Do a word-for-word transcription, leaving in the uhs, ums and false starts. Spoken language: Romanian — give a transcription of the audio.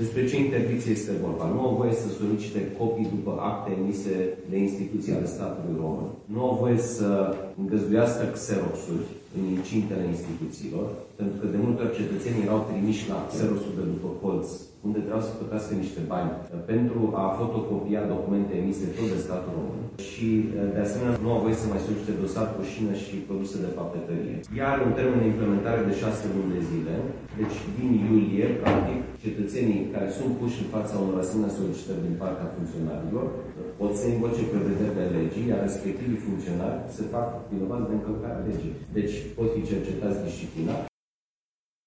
Despre ce interdicție este vorba? Nu au voie să solicite copii după acte emise de instituții ale statului român. Nu au voie să îngăzduiască xeroxuri în incintele instituțiilor, pentru că de multe ori cetățenii erau trimiși la xeroxul de după colț, unde trebuiau să plătească niște bani pentru a fotocopia documente emise tot de statul român. Și, de asemenea, nu au voie să mai solicite dosar cu șină și produse de papetărie. Iar un termen de implementare de șase luni de zile, deci din iulie, practic, cetățenii care sunt puși în fața unor asemenea solicitări din partea funcționarilor pot să invoce prevederile legii, iar respectivii funcționari se fac vinovați de încălcarea legii. Deci pot fi cercetați disciplinar